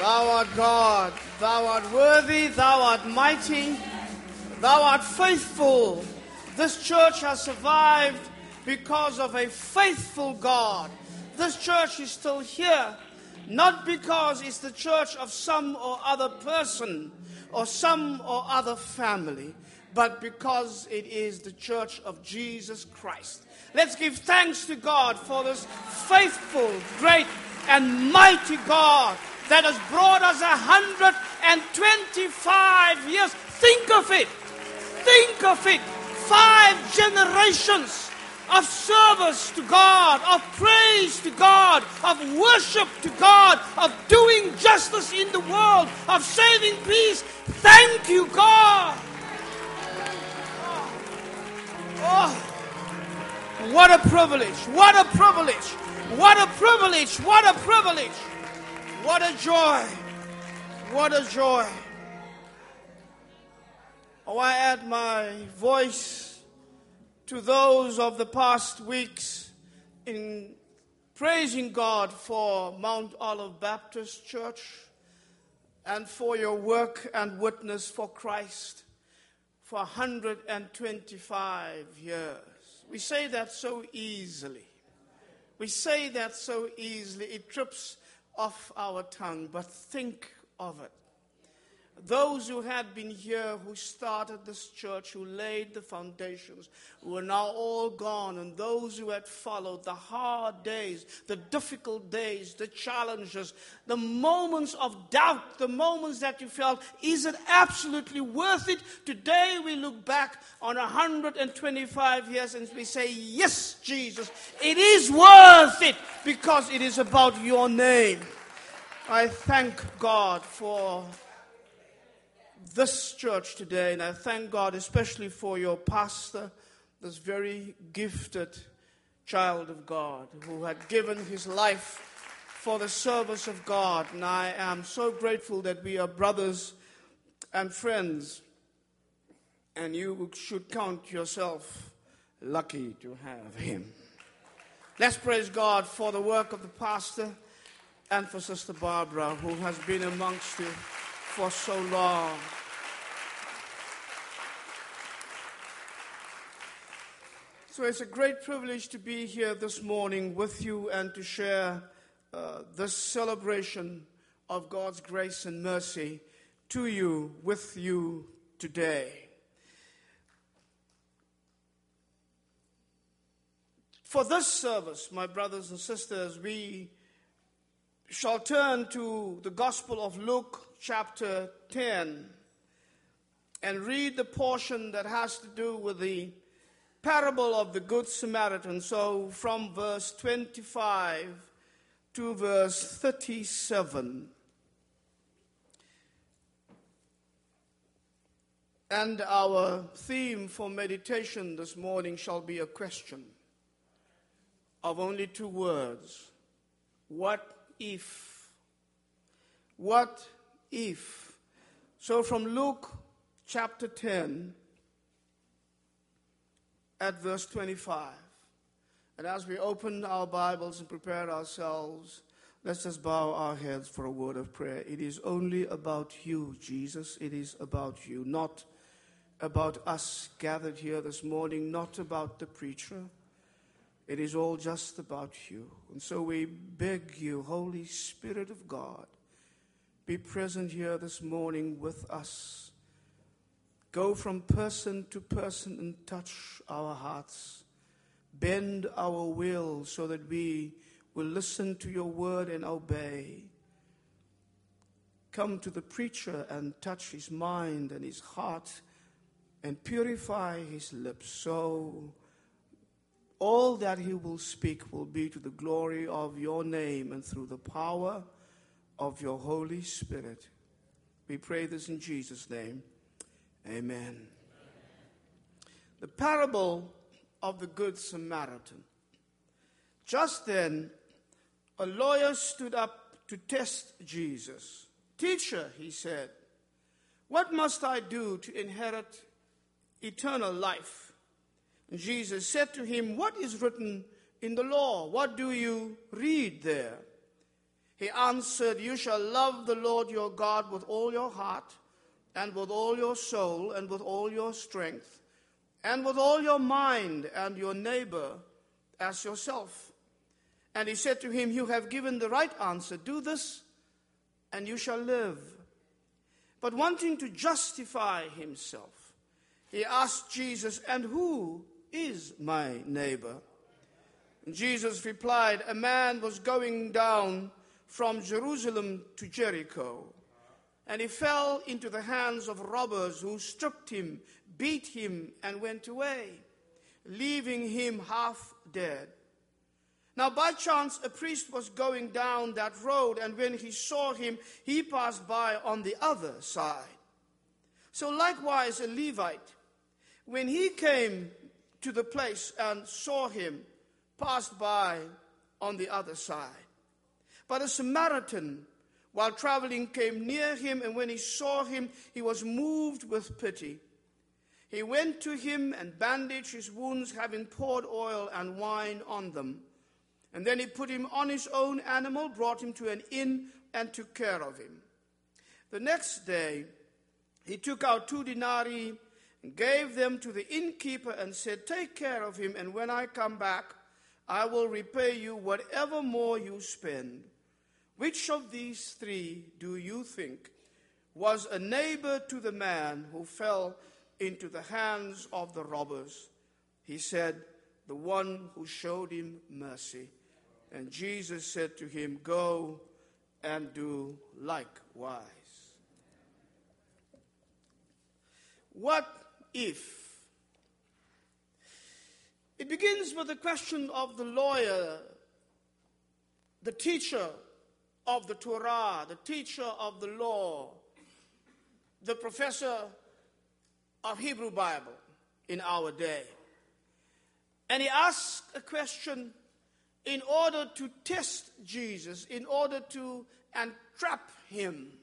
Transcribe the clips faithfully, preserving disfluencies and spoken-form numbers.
Thou art God, thou art worthy, thou art mighty, thou art faithful. This church has survived because of a faithful God. This church is still here, not because it's the church of some or other person or some or other family, but because it is the church of Jesus Christ. Let's give thanks to God for this faithful, great, and mighty God that has brought us one hundred twenty-five years. Think of it. Think of it. Five generations of service to God, of praise to God, of worship to God, of doing justice in the world, of saving peace. Thank you, God. Oh, what a privilege. What a privilege. What a privilege. What a privilege. What a joy. What a joy. Oh, I add my voice to those of the past weeks in praising God for Mount Olive Baptist Church and for your work and witness for Christ for one hundred twenty-five years. We say that so easily. We say that so easily. It trips off our tongue, but think of it. Those who had been here, who started this church, who laid the foundations, who are now all gone, and those who had followed the hard days, the difficult days, the challenges, the moments of doubt, the moments that you felt, is it absolutely worth it? Today we look back on one hundred twenty-five years and we say, yes, Jesus, it is worth it because it is about your name. I thank God for this church today, and I thank God especially for your pastor, this very gifted child of God who had given his life for the service of God. And I am so grateful that we are brothers and friends, and you should count yourself lucky to have him. Let's praise God for the work of the pastor and for Sister Barbara, who has been amongst you for so long. So it's a great privilege to be here this morning with you and to share uh, this celebration of God's grace and mercy to you, with you today. For this service, my brothers and sisters, we shall turn to the Gospel of Luke, chapter ten, and read the portion that has to do with the parable of the Good Samaritan. So from verse twenty-five to verse thirty-seven. And our theme for meditation this morning shall be a question of only two words. What if? What if? So from Luke chapter ten, at verse twenty-five. And as we open our Bibles and prepare ourselves, let's just bow our heads for a word of prayer. It is only about you, Jesus. It is about you, not about us gathered here this morning, not about the preacher. It is all just about you. And so we beg you, Holy Spirit of God, be present here this morning with us. Go from person to person and touch our hearts. Bend our will so that we will listen to your word and obey. Come to the preacher and touch his mind and his heart and purify his lips, so all that he will speak will be to the glory of your name and through the power of your Holy Spirit. We pray this in Jesus' name. Amen. The parable of the Good Samaritan. Just then, a lawyer stood up to test Jesus. Teacher, he said, what must I do to inherit eternal life? And Jesus said to him, what is written in the law? What do you read there? He answered, "You shall love the Lord your God with all your heart, and with all your soul, and with all your strength, and with all your mind, and your neighbor as yourself." And he said to him, "You have given the right answer. Do this, and you shall live." But wanting to justify himself, he asked Jesus, "And who is my neighbor?" And Jesus replied, "A man was going down from Jerusalem to Jericho, and he fell into the hands of robbers who stripped him, beat him, and went away, leaving him half dead. Now by chance a priest was going down that road, and when he saw him, he passed by on the other side. So likewise a Levite, when he came to the place and saw him, passed by on the other side. But a Samaritan, while traveling, came near him, and when he saw him, he was moved with pity. He went to him and bandaged his wounds, having poured oil and wine on them. And then he put him on his own animal, brought him to an inn, and took care of him. The next day he took out two denarii and gave them to the innkeeper and said, "Take care of him, and when I come back, I will repay you whatever more you spend." Which of these three do you think was a neighbor to the man who fell into the hands of the robbers? He said, "The one who showed him mercy." And Jesus said to him, "Go and do likewise." What if? It begins with the question of the lawyer, the teacher of the Torah, the teacher of the law, the professor of Hebrew Bible in our day. And he asks a question in order to test Jesus, in order to entrap him.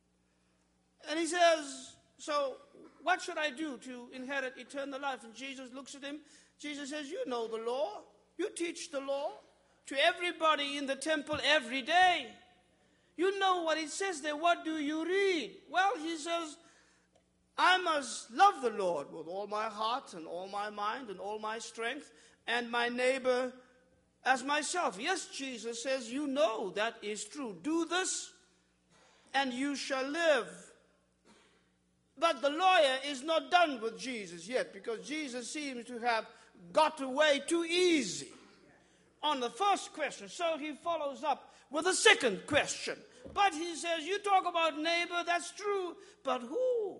And he says, "So what should I do to inherit eternal life?" And Jesus looks at him. Jesus says, "You know the law. You teach the law to everybody in the temple every day. You know what it says there. What do you read?" Well, he says, "I must love the Lord with all my heart and all my mind and all my strength, and my neighbor as myself." Yes, Jesus says, you know that is true. Do this, and you shall live. But the lawyer is not done with Jesus yet, because Jesus seems to have got away too easy on the first question. So he follows up with a second question. But he says, "You talk about neighbor, that's true, but who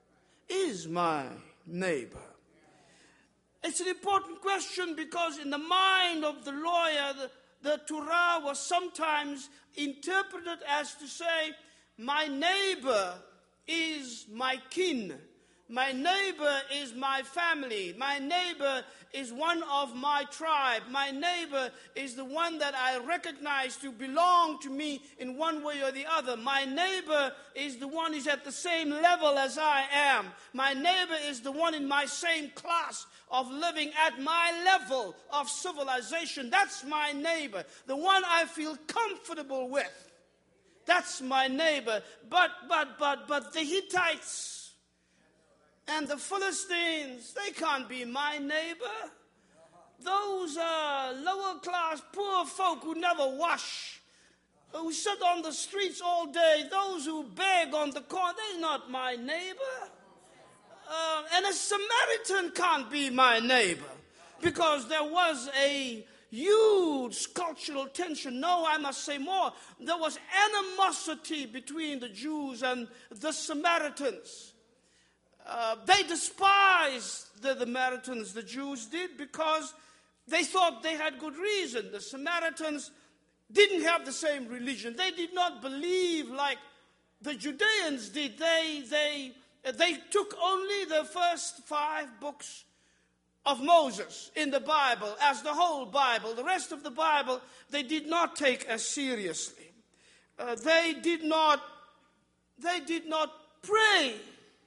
is my neighbor?" It's an important question because in the mind of the lawyer, the, the Torah was sometimes interpreted as to say, my neighbor is my kin. My neighbor is my family. My neighbor is one of my tribe. My neighbor is the one that I recognize to belong to me in one way or the other. My neighbor is the one who's at the same level as I am. My neighbor is the one in my same class of living at my level of civilization. That's my neighbor. The one I feel comfortable with. That's my neighbor. But, but, but, but the Hittites and the Philistines, they can't be my neighbor. Those are lower class, poor folk who never wash, who sit on the streets all day, those who beg on the corner, they're not my neighbor. Uh, and a Samaritan can't be my neighbor because there was a huge cultural tension. No, I must say more. There was animosity between the Jews and the Samaritans. Uh, they despised the, the Samaritans, the Jews did, because they thought they had good reason. The Samaritans didn't have the same religion. They did not believe like the Judeans did. They, they, they took only the first five books of Moses in the Bible as the whole Bible. The rest of the Bible they did not take as seriously. Uh, they did not, they did not pray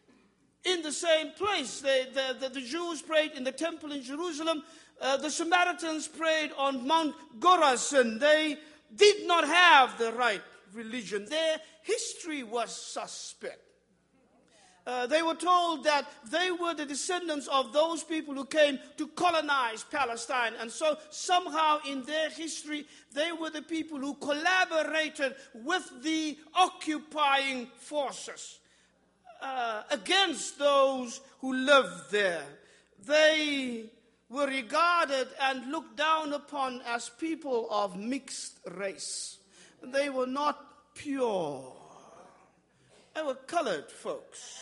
in the same place. They, the, the, the Jews prayed in the temple in Jerusalem. Uh, the Samaritans prayed on Mount Gerizim. They, did not have the right religion. Their history was suspect. Uh, they were told that they were the descendants of those people who came to colonize Palestine. And so somehow in their history, they were the people who collaborated with the occupying forces uh, against those who lived there. They were regarded and looked down upon as people of mixed race. They were not pure. They were colored folks.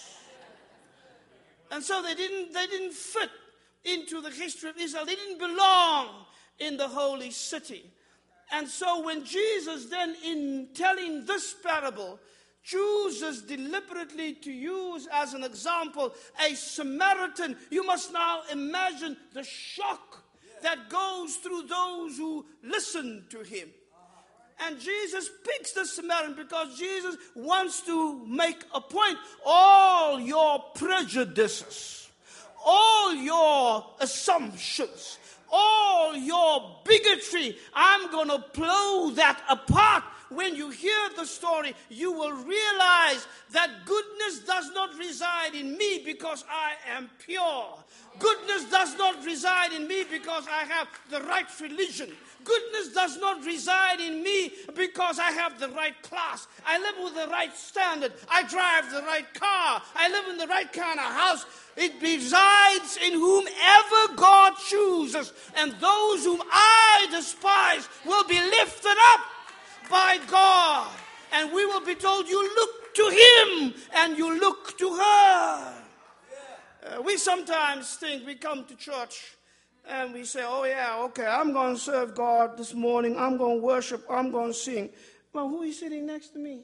And so they didn't, they didn't fit into the history of Israel. They didn't belong in the holy city. And so when Jesus then, in telling this parable, chooses deliberately to use as an example a Samaritan, you must now imagine the shock that goes through those who listen to him. And Jesus picks the Samaritan because Jesus wants to make a point. All your prejudices, all your assumptions, all your bigotry, I'm going to blow that apart. When you hear the story, you will realize that goodness does not reside in me because I am pure. Goodness does not reside in me because I have the right religion. Goodness does not reside in me because I have the right class. I live with the right standard. I drive the right car. I live in the right kind of house. It resides in whomever God chooses. And those whom I despise will be lifted up by God. And we will be told, you look to him and you look to her. Uh, we sometimes think we come to church and we say, oh yeah, okay, I'm going to serve God this morning. I'm going to worship. I'm going to sing. Well, who is sitting next to me?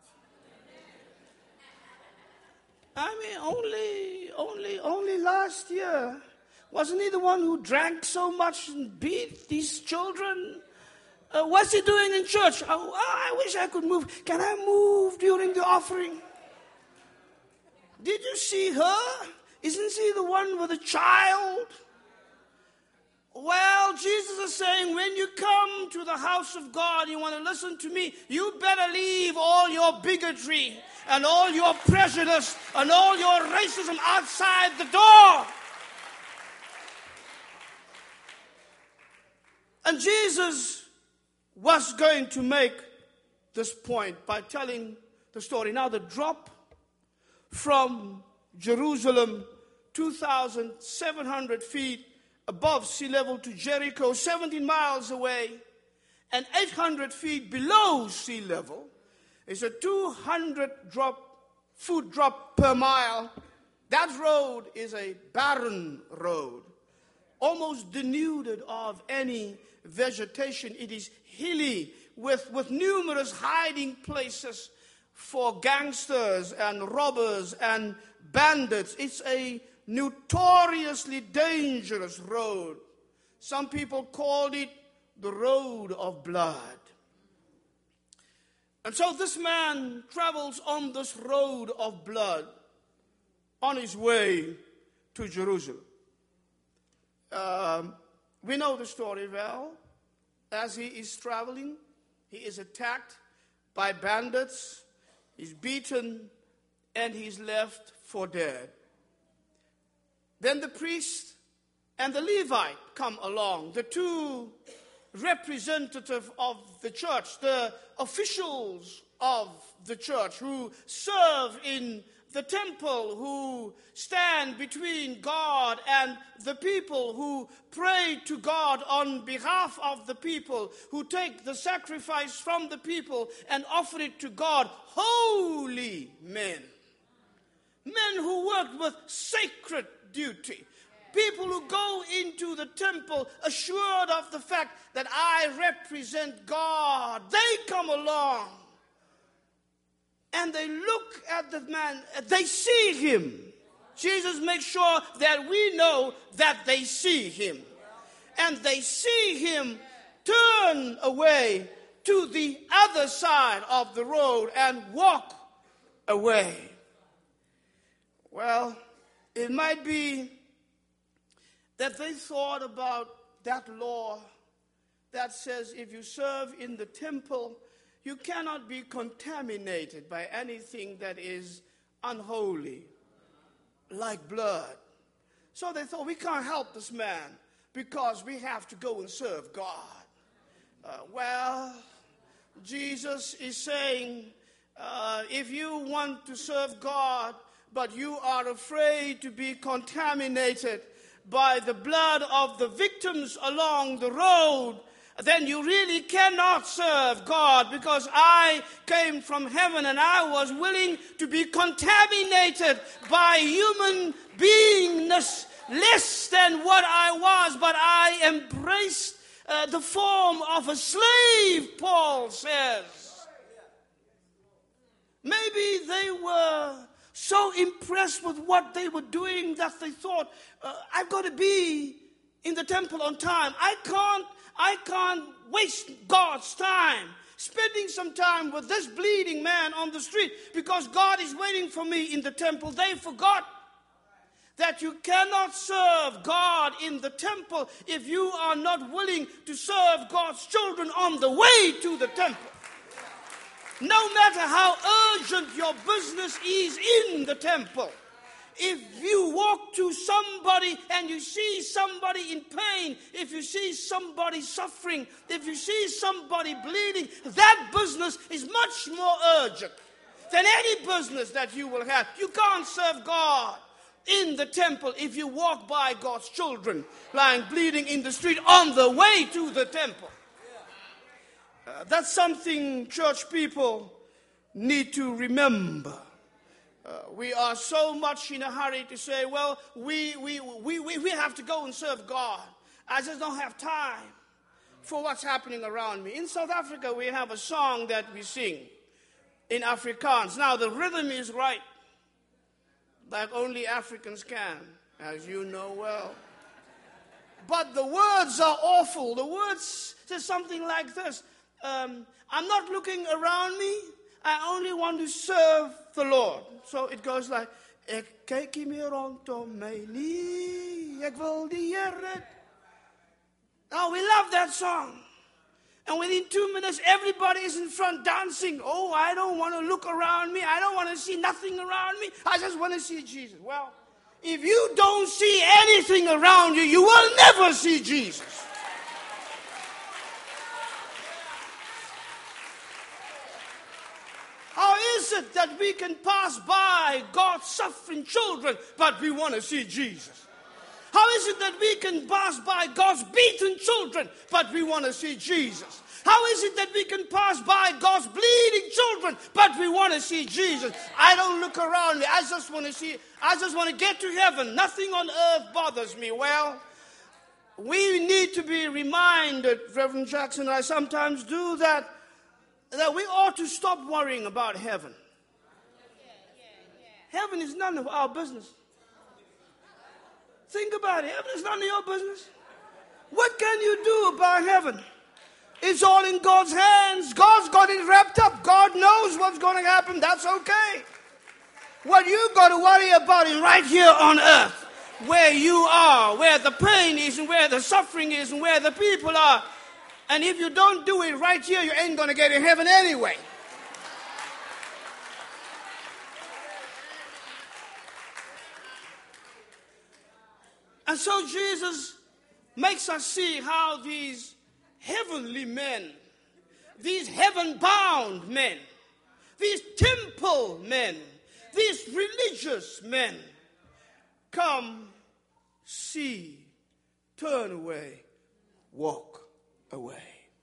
I mean, only, only, only last year, wasn't he the one who drank so much and beat these children? Uh, what's he doing in church? Oh, I wish I could move. Can I move during the offering? Did you see her? Isn't she the one with the child? Well, Jesus is saying, when you come to the house of God, you want to listen to me, you better leave all your bigotry and all your prejudice and all your racism outside the door. And Jesus was going to make this point by telling the story. Now, the drop from Jerusalem, two thousand seven hundred feet above sea level, to Jericho, seventeen miles away, and eight hundred feet below sea level, is a two hundred drop, foot drop per mile. That road is a barren road, almost denuded of any vegetation. It is hilly with, with numerous hiding places for gangsters and robbers and bandits. It's a notoriously dangerous road. Some people called it the road of blood. And so this man travels on this road of blood on his way to Jerusalem. Um, we know the story well. As he is traveling, he is attacked by bandits, he's beaten, and he's left for dead. Then the priest and the Levite come along, the two representatives of the church, the officials of the church who serve in the temple, who stand between God and the people, who pray to God on behalf of the people, who take the sacrifice from the people and offer it to God. Holy men. Men who work with sacred duty. People who go into the temple assured of the fact that I represent God. They come along and they look at the man. They see him. Jesus makes sure that we know that they see him. And they see him turn away to the other side of the road and walk away. Well, it might be that they thought about that law that says if you serve in the temple, you cannot be contaminated by anything that is unholy, like blood. So they thought, we can't help this man because we have to go and serve God. Uh, well, Jesus is saying, uh, if you want to serve God, but you are afraid to be contaminated by the blood of the victims along the road, then you really cannot serve God, because I came from heaven and I was willing to be contaminated by human beingness less than what I was, but I embraced uh, the form of a slave, Paul says. Maybe they were so impressed with what they were doing that they thought, uh, I've got to be in the temple on time. I can't, I can't waste God's time spending some time with this bleeding man on the street because God is waiting for me in the temple. They forgot that you cannot serve God in the temple if you are not willing to serve God's children on the way to the temple. No matter how urgent your business is in the temple, if you walk to somebody and you see somebody in pain, if you see somebody suffering, if you see somebody bleeding, that business is much more urgent than any business that you will have. You can't serve God in the temple if you walk by God's children lying bleeding in the street on the way to the temple. Uh, that's something church people need to remember. Uh, we are so much in a hurry to say, well, we, we, we, we, we have to go and serve God. I just don't have time for what's happening around me. In South Africa, we have a song that we sing in Afrikaans. Now, the rhythm is right, like only Africans can, as you know well. But the words are awful. The words say something like this. Um, I'm not looking around me. I only want to serve the Lord. So it goes like, Ek kyk nie meer rondom my nie, ek wil die Here. Oh, we love that song. And within two minutes, everybody is in front dancing. Oh, I don't want to look around me. I don't want to see nothing around me. I just want to see Jesus. Well, if you don't see anything around you, you will never see Jesus. How is it that we can pass by God's suffering children, but we want to see Jesus? How is it that we can pass by God's beaten children, but we want to see Jesus? How is it that we can pass by God's bleeding children, but we want to see Jesus? I don't look around me. I just want to see, I just want to get to heaven. Nothing on earth bothers me. Well, we need to be reminded, Reverend Jackson and I sometimes do that, that we ought to stop worrying about heaven. Heaven is none of our business. Think about it. Heaven is none of your business. What can you do about heaven? It's all in God's hands. God's got it wrapped up. God knows what's going to happen. That's okay. What you got to worry about is right here on earth, where you are, where the pain is and where the suffering is and where the people are. And if you don't do it right here, you ain't going to get in heaven anyway. And so Jesus makes us see how these heavenly men, these heaven-bound men, these temple men, these religious men come, see, turn away, walk away.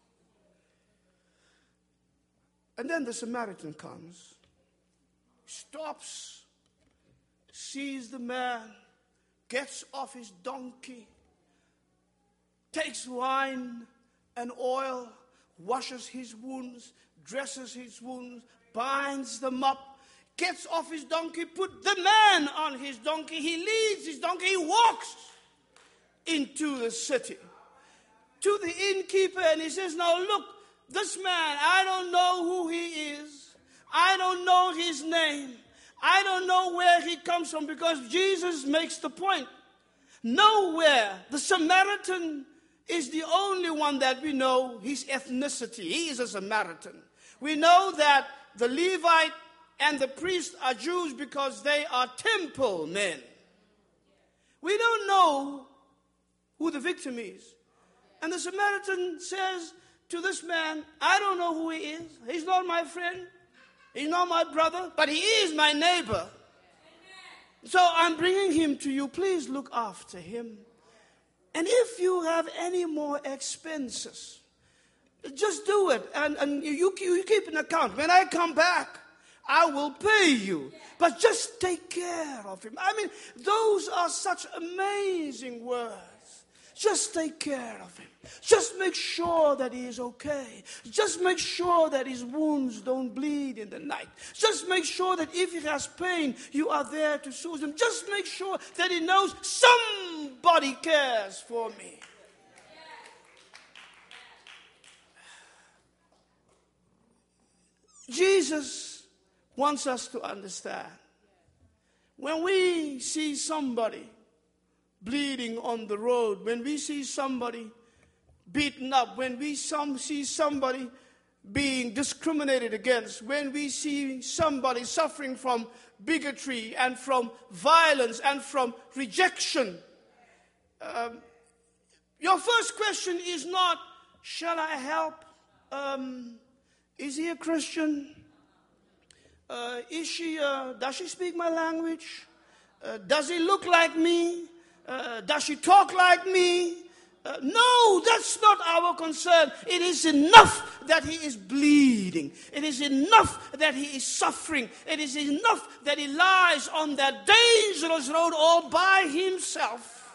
And then the Samaritan comes, stops, sees the man, gets off his donkey, takes wine and oil, washes his wounds, dresses his wounds, binds them up, gets off his donkey, put the man on his donkey, he leads his donkey, he walks into the city to the innkeeper, and he says, now look, this man, I don't know who he is, I don't know his name, I don't know where he comes from, because Jesus makes the point. Nowhere the Samaritan is the only one that we know his ethnicity. He is a Samaritan. We know that the Levite and the priest are Jews because they are temple men. We don't know who the victim is. And the Samaritan says to this man, I don't know who he is. He's not my friend. He's not my brother, but he is my neighbor. So I'm bringing him to you. Please look after him. And if you have any more expenses, just do it. And, and you, you keep an account. When I come back, I will pay you. But just take care of him. I mean, those are such amazing words. Just take care of him. Just make sure that he is okay. Just make sure that his wounds don't bleed in the night. Just make sure that if he has pain, you are there to soothe him. Just make sure that he knows somebody cares for me. Jesus wants us to understand. When we see somebody bleeding on the road, when we see somebody beaten up, when we some see somebody being discriminated against, when we see somebody suffering from bigotry and from violence and from rejection, um, your first question is not, shall I help? Um, is he a Christian? Uh, is she? Uh, does she speak my language? Uh, does he look like me? Uh, does she talk like me? Uh, no, that's not our concern. It is enough that he is bleeding. It is enough that he is suffering. It is enough that he lies on that dangerous road all by himself.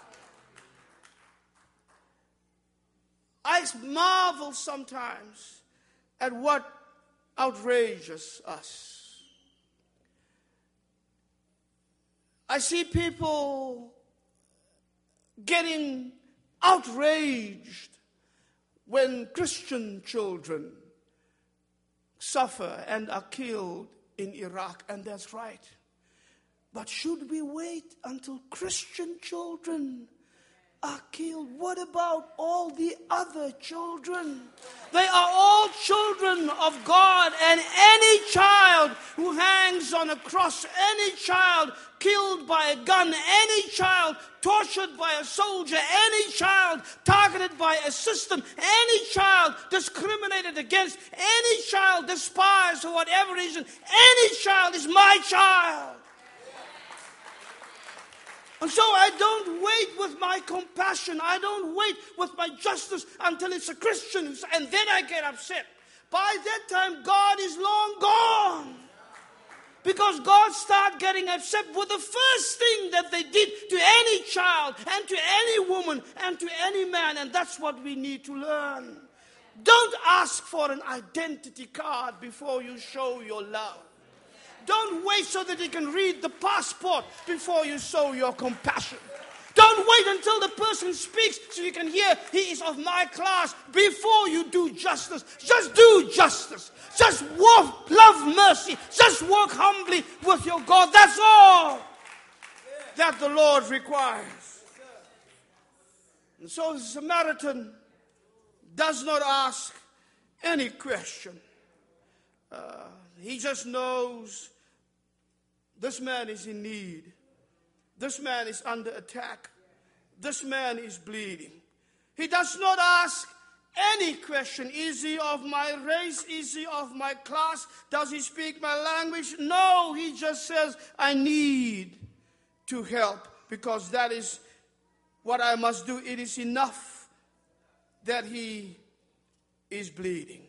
I marvel sometimes at what outrages us. I see people getting outraged when Christian children suffer and are killed in Iraq, and that's right. But should we wait until Christian children are killed? What about all the other children? They are all children of God, and any child who hangs on a cross, any child killed by a gun, any child tortured by a soldier, any child targeted by a system, any child discriminated against, any child despised for whatever reason, any child is my child. And so I don't wait with my compassion. I don't wait with my justice until it's a Christian, and then I get upset. By that time, God is long gone. Because God started getting upset with the first thing that they did to any child and to any woman and to any man. And that's what we need to learn. Don't ask for an identity card before you show your love. Don't wait so that he can read the passport before you show your compassion. Don't wait until the person speaks so you can hear he is of my class before you do justice. Just do justice. Just walk, love mercy. Just walk humbly with your God. That's all that the Lord requires. And so the Samaritan does not ask any question. Uh, he just knows this man is in need. This man is under attack. This man is bleeding. He does not ask any question. Is he of my race? Is he of my class? Does he speak my language? No, he just says, I need to help because that is what I must do. It is enough that he is bleeding.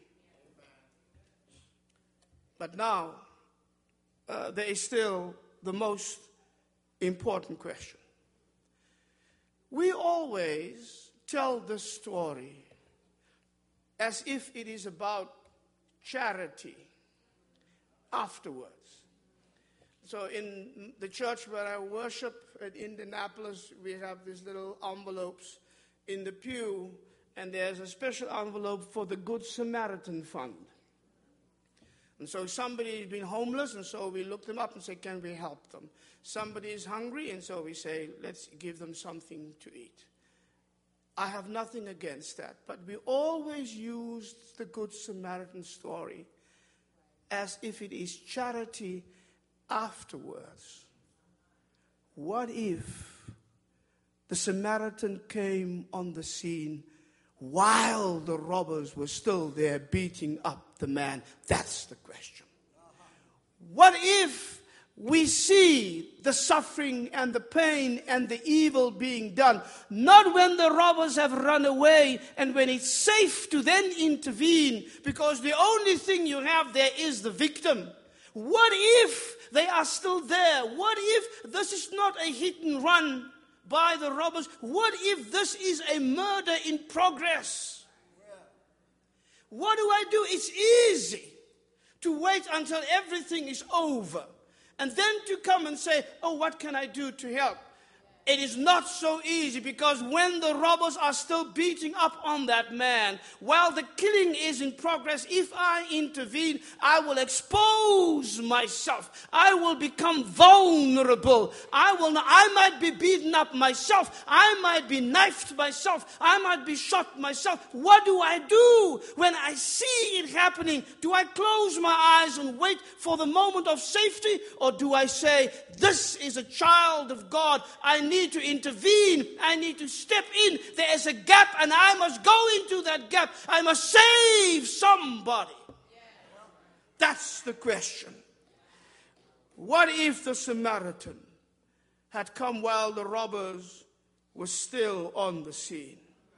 But now, uh, there is still the most important question. We always tell this story as if it is about charity afterwards. So in the church where I worship at Indianapolis, we have these little envelopes in the pew, and there's a special envelope for the Good Samaritan Fund. And so somebody has been homeless, and so we look them up and say, can we help them? Somebody is hungry, and so we say, let's give them something to eat. I have nothing against that. But we always use the Good Samaritan story as if it is charity afterwards. What if the Samaritan came on the scene while the robbers were still there beating up the man? That's the question. What if we see the suffering and the pain and the evil being done, not when the robbers have run away and when it's safe to then intervene, because the only thing you have there is the victim. What if they are still there? What if this is not a hit and run by the robbers? What if this is a murder in progress? What do I do? It's easy to wait until everything is over and then to come and say, oh, what can I do to help? It is not so easy, because when the robbers are still beating up on that man, while the killing is in progress, if I intervene, I will expose myself. I will become vulnerable. I will not, I might be beaten up myself. I might be knifed myself. I might be shot myself. What do I do when I see it happening? Do I close my eyes and wait for the moment of safety? Or do I say, this is a child of God. I need to intervene. I need to step in. There is a gap and I must go into that gap. I must save somebody. That's the question. What if the Samaritan had come while the robbers were still on the scene?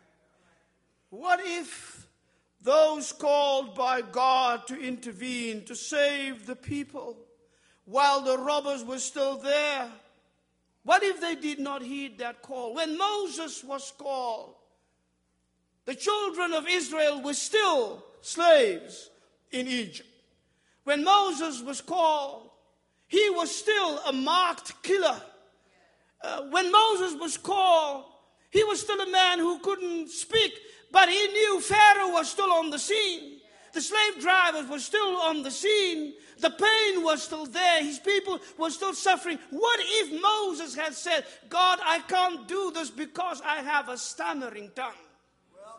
What if those called by God to intervene, to save the people, while the robbers were still there, what if they did not heed that call? When Moses was called, the children of Israel were still slaves in Egypt. When Moses was called, he was still a marked killer. Uh, when Moses was called, he was still a man who couldn't speak, but he knew Pharaoh was still on the scene. The slave drivers were still on the scene. The pain was still there. His people were still suffering. What if Moses had said, God, I can't do this because I have a stammering tongue? Well,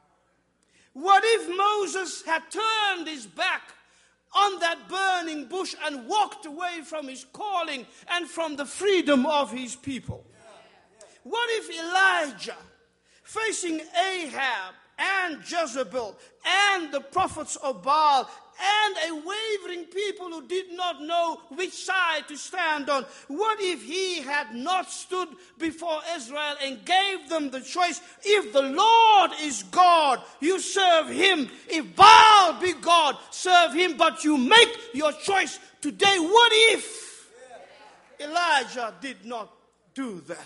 what if Moses had turned his back on that burning bush and walked away from his calling and from the freedom of his people? Yeah, yeah. What if Elijah, facing Ahab and Jezebel and the prophets of Baal and a wavering people who did not know which side to stand on, what if he had not stood before Israel and gave them the choice? If the Lord is God, you serve him. If Baal be God, serve him. But you make your choice today. What if Elijah did not do that?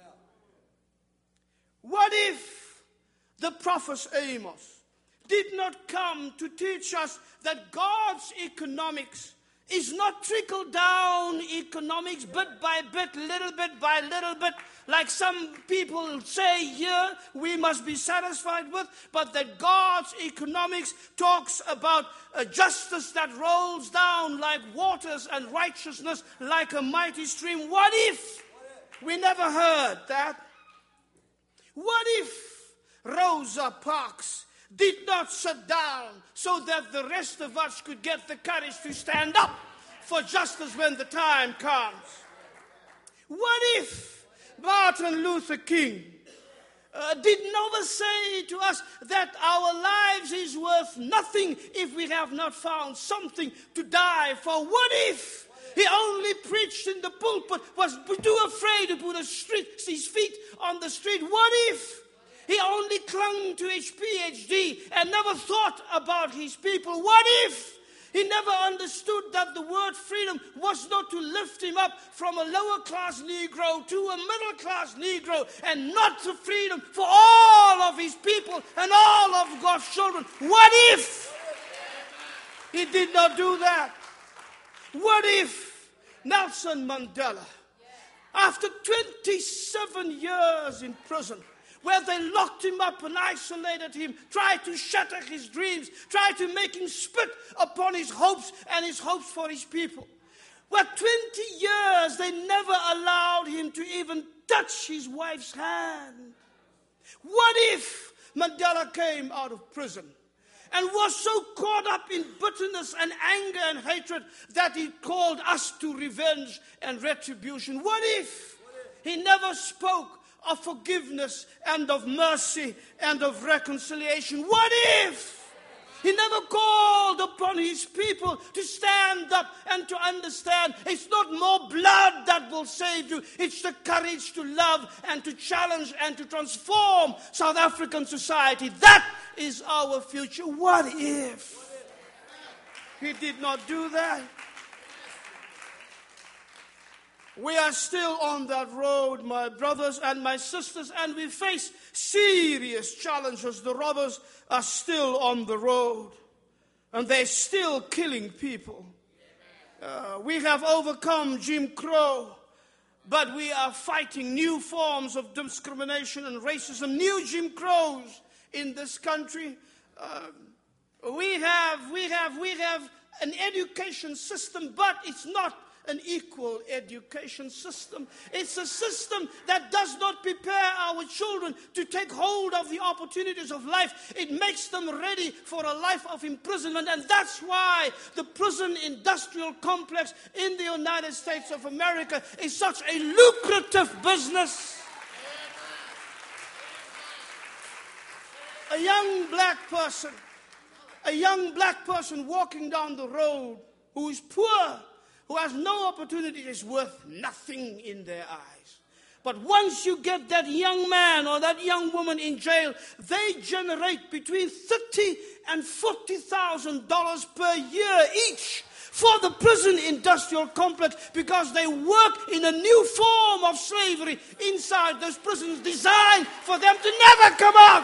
What if the prophet Amos did not come to teach us that God's economics is not trickle-down economics, bit by bit, little bit by little bit, like some people say here we must be satisfied with, but that God's economics talks about a justice that rolls down like waters and righteousness like a mighty stream. What if we never heard that? What if Rosa Parks did not sit down so that the rest of us could get the courage to stand up for justice when the time comes? What if Martin Luther King uh, did not say to us that our lives is worth nothing if we have not found something to die for? What if he only preached in the pulpit, was too afraid to put his, street, his feet on the street? What if he only clung to his P H D and never thought about his people? What if he never understood that the word freedom was not to lift him up from a lower class Negro to a middle class Negro, and not to freedom for all of his people and all of God's children? What if he did not do that? What if Nelson Mandela, after twenty-seven years in prison, where they locked him up and isolated him, tried to shatter his dreams, tried to make him spit upon his hopes and his hopes for his people, where twenty years they never allowed him to even touch his wife's hand? What if Mandela came out of prison and was so caught up in bitterness and anger and hatred that he called us to revenge and retribution? What if he never spoke of forgiveness and of mercy and of reconciliation? What if he never called upon his people to stand up and to understand it's not more blood that will save you, it's the courage to love and to challenge and to transform South African society. That is our future. What if he did not do that? We are still on that road, my brothers and my sisters, and we face serious challenges. The robbers are still on the road, and they're still killing people. Uh, we have overcome Jim Crow, but we are fighting new forms of discrimination and racism, new Jim Crows in this country. Uh, we have, we have, we have an education system, but it's not an equal education system. It's a system that does not prepare our children to take hold of the opportunities of life. It makes them ready for a life of imprisonment, and that's why the prison industrial complex in the United States of America is such a lucrative business. A young black person, a young black person walking down the road who is poor, who has no opportunity, is worth nothing in their eyes. But once you get that young man or that young woman in jail, they generate between thirty and forty thousand dollars per year each for the prison industrial complex, because they work in a new form of slavery inside those prisons designed for them to never come out.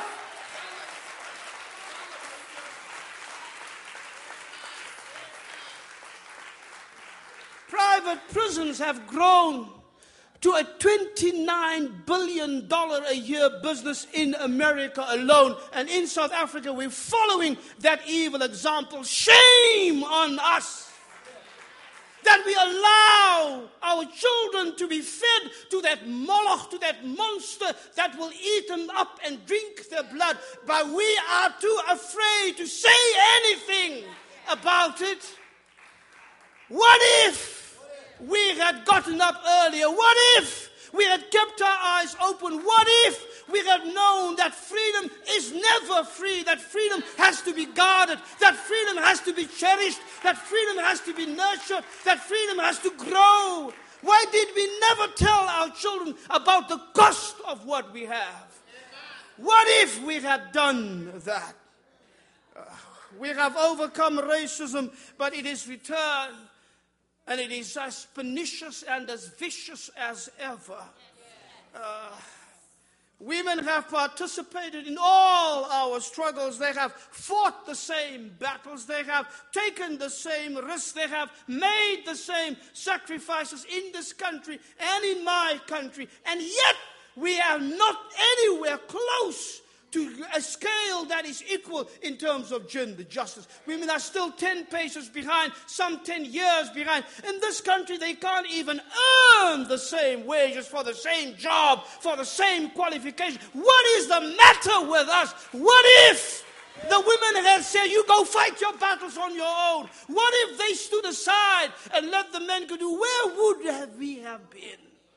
Private prisons have grown to a twenty-nine billion dollars a year business in America alone. And in South Africa, we're following that evil example. Shame on us that we allow our children to be fed to that Moloch, to that monster that will eat them up and drink their blood. But we are too afraid to say anything about it. What if we had gotten up earlier? What if we had kept our eyes open? What if we had known that freedom is never free, that freedom has to be guarded, that freedom has to be cherished, that freedom has to be nurtured, that freedom has to grow? Why did we never tell our children about the cost of what we have? What if we had done that? Uh, we have overcome racism, but it is returned. And it is as pernicious and as vicious as ever. Uh, women have participated in all our struggles. They have fought the same battles. They have taken the same risks. They have made the same sacrifices in this country and in my country. And yet, we are not anywhere close to a scale that is equal in terms of gender justice. Women are still ten paces behind, some ten years behind. In this country, they can't even earn the same wages for the same job, for the same qualification. What is the matter with us? What if the women had said, you go fight your battles on your own? What if they stood aside and let the men go do? Where would have we have been?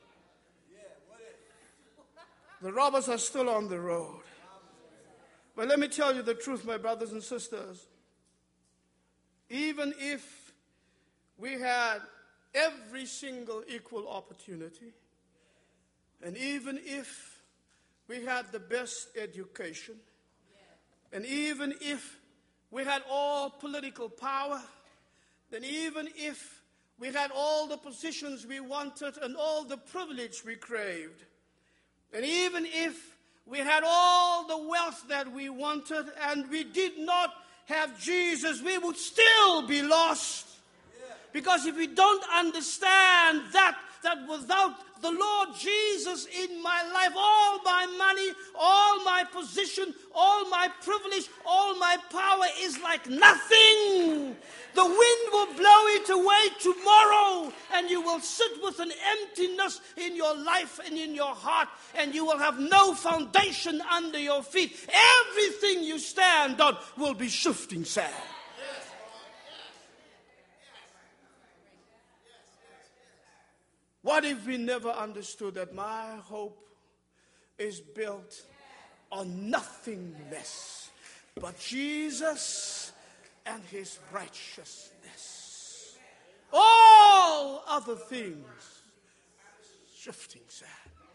The robbers are still on the road. But let me tell you the truth, my brothers and sisters. Even if we had every single equal opportunity, and even if we had the best education, and even if we had all political power, then even if we had all the positions we wanted and all the privilege we craved, and even if we had all the wealth that we wanted and we did not have Jesus, we would still be lost. Because if we don't understand that, that without the Lord Jesus in my life, all my money, all my position, all my privilege, all my power is like nothing. The wind will blow it away tomorrow and you will sit with an emptiness in your life and in your heart, and you will have no foundation under your feet. Everything you stand on will be shifting sand. What if we never understood that my hope is built on nothing less but Jesus and his righteousness? All other things, shifting sand.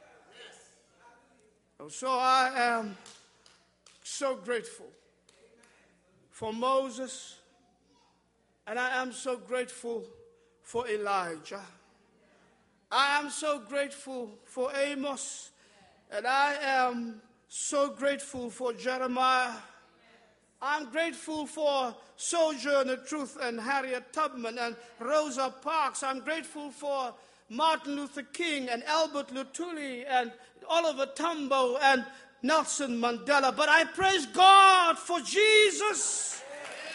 So I am so grateful for Moses, and I am so grateful for Elijah. I am so grateful for Amos, and I am so grateful for Jeremiah. I'm grateful for Sojourner Truth and Harriet Tubman and Rosa Parks. I'm grateful for Martin Luther King and Albert Lutuli and Oliver Tambo and Nelson Mandela. But I praise God for Jesus.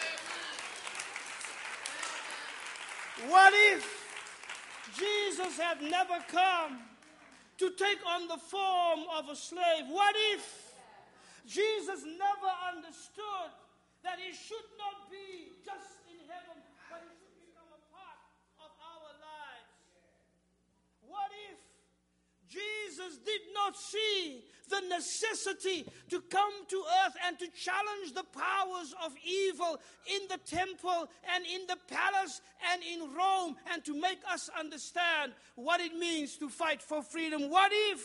What if Jesus had never come to take on the form of a slave? What if Jesus never understood that he should not be just in heaven, but he should become a part of our lives? What if Jesus did not see the necessity to come to earth and to challenge the powers of evil in the temple and in the palace and in Rome, and to make us understand what it means to fight for freedom? What if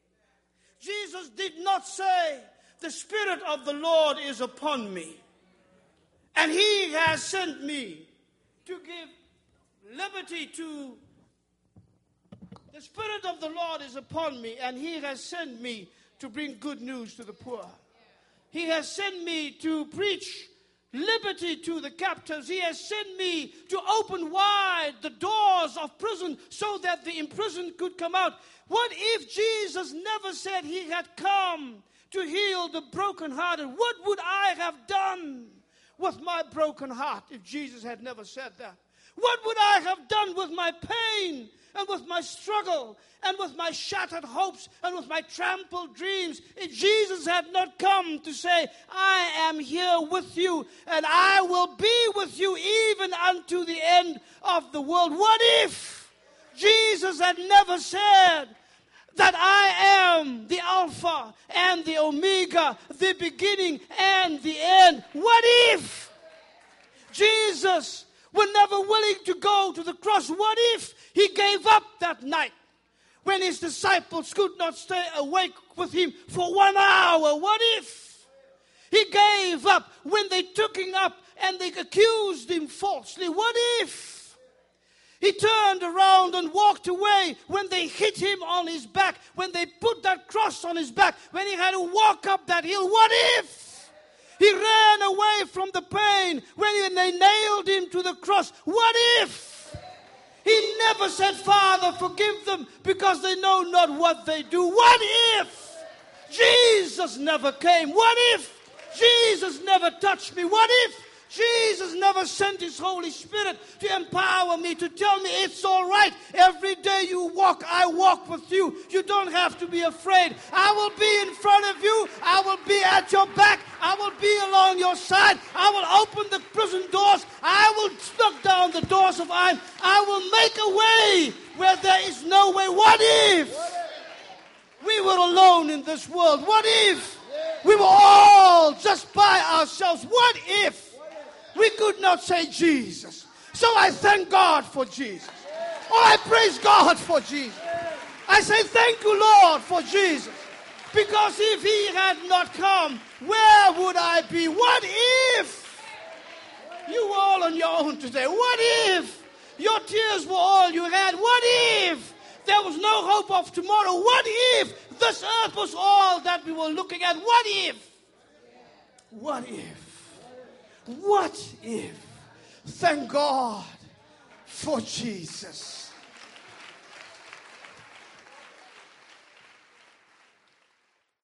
Jesus did not say, the Spirit of the Lord is upon me, and he has sent me to give liberty to the Spirit of the Lord is upon me, and he has sent me to bring good news to the poor. He has sent me to preach liberty to the captives. He has sent me to open wide the doors of prison so that the imprisoned could come out. What if Jesus never said he had come to heal the brokenhearted? What would I have done with my broken heart if Jesus had never said that? What would I have done with my pain and with my struggle and with my shattered hopes and with my trampled dreams if Jesus had not come to say, I am here with you and I will be with you even unto the end of the world? What if Jesus had never said that I am the Alpha and the Omega, the beginning and the end? What if Jesus were never willing to go to the cross? What if he gave up that night when his disciples could not stay awake with him for one hour? What if he gave up when they took him up and they accused him falsely? What if he turned around and walked away when they hit him on his back, when they put that cross on his back, when he had to walk up that hill? What if he ran away from the pain when they nailed him to the cross? What if he never said, Father, forgive them because they know not what they do? What if Jesus never came? What if Jesus never touched me? What if Jesus never sent his Holy Spirit to empower me, to tell me it's all right. Every day you walk, I walk with you. You don't have to be afraid. I will be in front of you. I will be at your back. I will be along your side. I will open the prison doors. I will knock down the doors of iron. I will make a way where there is no way. What if we were alone in this world? What if we were all just by ourselves? What if we could not say Jesus? So I thank God for Jesus. Oh, I praise God for Jesus. I say thank you, Lord, for Jesus. Because if he had not come, where would I be? What if you were all on your own today? What if your tears were all you had? What if there was no hope of tomorrow? What if this earth was all that we were looking at? What if? What if? What if? Thank God for Jesus.